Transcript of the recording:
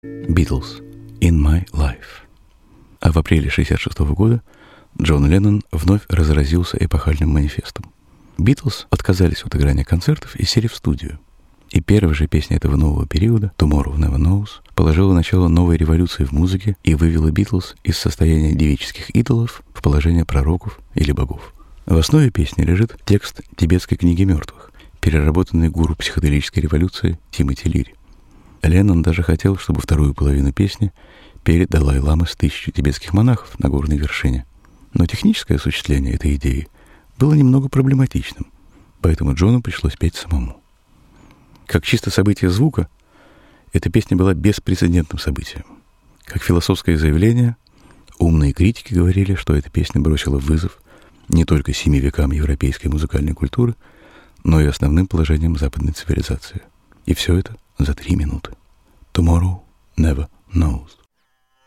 Beatles «In My Life». А в апреле 1966 года Джон Леннон вновь разразился эпохальным манифестом. Битлз отказались от играния концертов и сели в студию. И первая же песня этого нового периода, «Tomorrow Never Knows», положила начало новой революции в музыке и вывела Битлз из состояния девических идолов в положение пророков или богов. В основе песни лежит текст тибетской книги мертвых, переработанный гуру психоделической революции Тимоти Лири. Леннон даже хотел, чтобы вторую половину песни пели Далай-ламы с 1000 тибетских монахов на горной вершине. Но техническое осуществление этой идеи было немного проблематичным, поэтому Джону пришлось петь самому. Как чисто событие звука, эта песня была беспрецедентным событием. Как философское заявление, умные критики говорили, что эта песня бросила вызов не только 7 векам европейской музыкальной культуры, но и основным положениям западной цивилизации. И все это за 3 минуты. Tomorrow Never Knows.